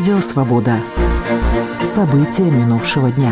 Радио «Свобода». События минувшего дня.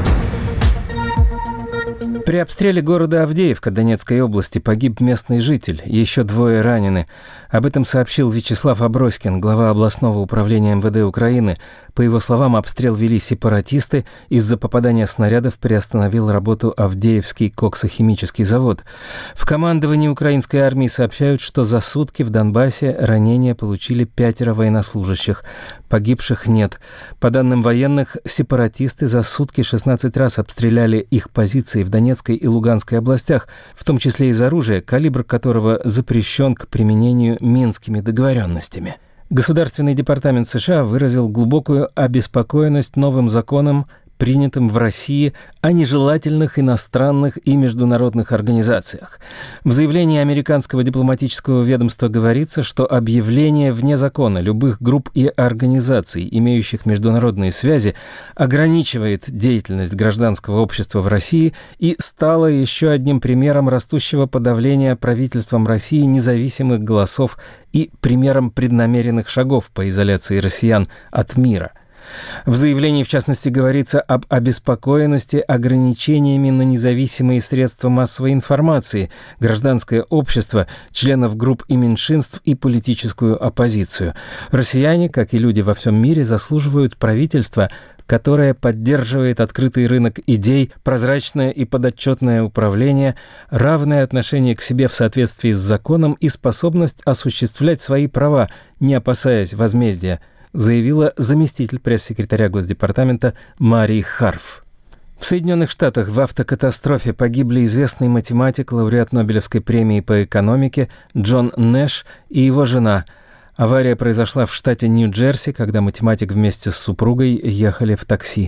При обстреле города Авдеевка Донецкой области погиб местный житель, еще 2 ранены. Об этом сообщил Вячеслав Аброськин, глава областного управления МВД Украины. По его словам, обстрел вели сепаратисты. Из-за попадания снарядов приостановил работу Авдеевский коксохимический завод. В командовании украинской армии сообщают, что за сутки в Донбассе ранения получили 5 военнослужащих. Погибших нет. По данным военных, сепаратисты за сутки 16 раз обстреляли их позиции в Донецкой и Луганской областях, в том числе из оружия, калибр которого запрещен к применению Минскими договоренностями. Государственный департамент США выразил глубокую обеспокоенность новым законом, принятым в России, о нежелательных иностранных и международных организациях. В заявлении американского дипломатического ведомства говорится, что объявление вне закона любых групп и организаций, имеющих международные связи, ограничивает деятельность гражданского общества в России и стало еще одним примером растущего подавления правительством России независимых голосов и примером преднамеренных шагов по изоляции россиян от мира. В заявлении, в частности, говорится об обеспокоенности ограничениями на независимые средства массовой информации, гражданское общество, членов групп и меньшинств и политическую оппозицию. Россияне, как и люди во всем мире, заслуживают правительства, которое поддерживает открытый рынок идей, прозрачное и подотчетное управление, равное отношение к себе в соответствии с законом и способность осуществлять свои права, не опасаясь возмездия, заявила заместитель пресс-секретаря Госдепартамента Мари Харф. В Соединенных Штатах в автокатастрофе погибли известный математик, лауреат Нобелевской премии по экономике Джон Нэш и его жена. Авария произошла в штате Нью-Джерси, когда математик вместе с супругой ехали в такси.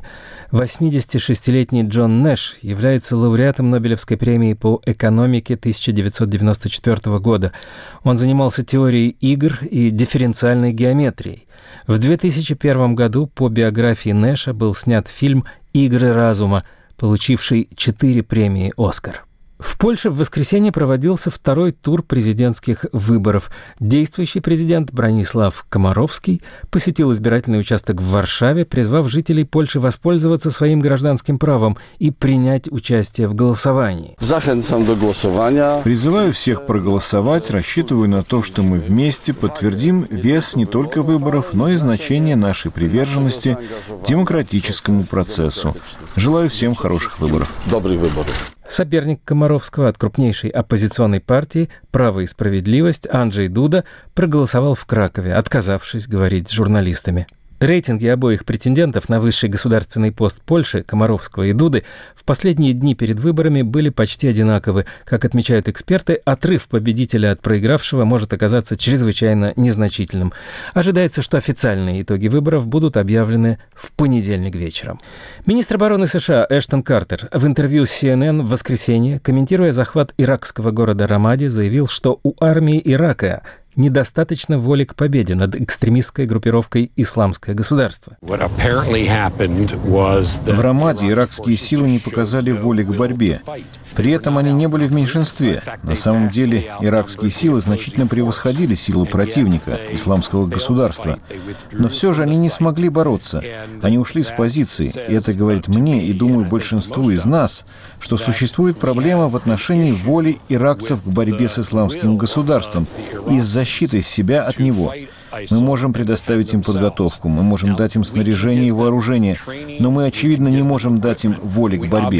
86-летний Джон Нэш является лауреатом Нобелевской премии по экономике 1994 года. Он занимался теорией игр и дифференциальной геометрией. В 2001 году по биографии Нэша был снят фильм «Игры разума», получивший 4 премии «Оскар». В Польше в воскресенье проводился 2-й тур президентских выборов. Действующий президент Бронислав Комаровский посетил избирательный участок в Варшаве, призвав жителей Польши воспользоваться своим гражданским правом и принять участие в голосовании. Призываю всех проголосовать, рассчитываю на то, что мы вместе подтвердим вес не только выборов, но и значение нашей приверженности демократическому процессу. Желаю всем хороших выборов. Добрых выборов. Соперник Комаровского от крупнейшей оппозиционной партии «Право и справедливость» Анджей Дуда проголосовал в Кракове, отказавшись говорить с журналистами. Рейтинги обоих претендентов на высший государственный пост Польши, Комаровского и Дуды, в последние дни перед выборами были почти одинаковы. Как отмечают эксперты, отрыв победителя от проигравшего может оказаться чрезвычайно незначительным. Ожидается, что официальные итоги выборов будут объявлены в понедельник вечером. Министр обороны США Эштон Картер в интервью с CNN в воскресенье, комментируя захват иракского города Рамади, заявил, что у армии Ирака недостаточно воли к победе над экстремистской группировкой «Исламское государство». В Рамаде иракские силы не показали воли к борьбе. При этом они не были в меньшинстве. На самом деле, иракские силы значительно превосходили силы противника, Исламского государства. Но все же они не смогли бороться. Они ушли с позиций. И это говорит мне, и, думаю, большинству из нас, что существует проблема в отношении воли иракцев к борьбе с Исламским государством и с защитой себя от него. Мы можем предоставить им подготовку, мы можем дать им снаряжение и вооружение, но мы, очевидно, не можем дать им воли к борьбе.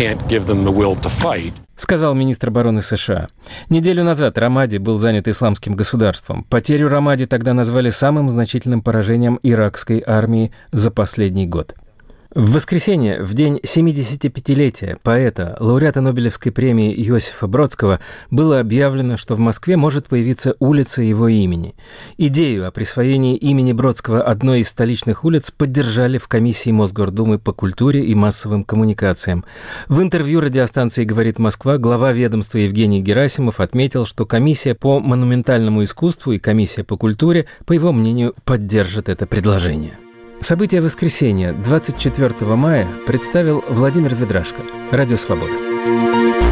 Сказал министр обороны США. Неделю назад Рамади был занят Исламским государством. Потерю Рамади тогда назвали самым значительным поражением иракской армии за последний год. В воскресенье, в день 75-летия поэта, лауреата Нобелевской премии Иосифа Бродского, было объявлено, что в Москве может появиться улица его имени. Идею о присвоении имени Бродского одной из столичных улиц поддержали в комиссии Мосгордумы по культуре и массовым коммуникациям. В интервью радиостанции «Говорит Москва» глава ведомства Евгений Герасимов отметил, что комиссия по монументальному искусству и комиссия по культуре, по его мнению, поддержат это предложение. События воскресенья 24 мая представил Владимир Ведрашко. Радио «Свобода».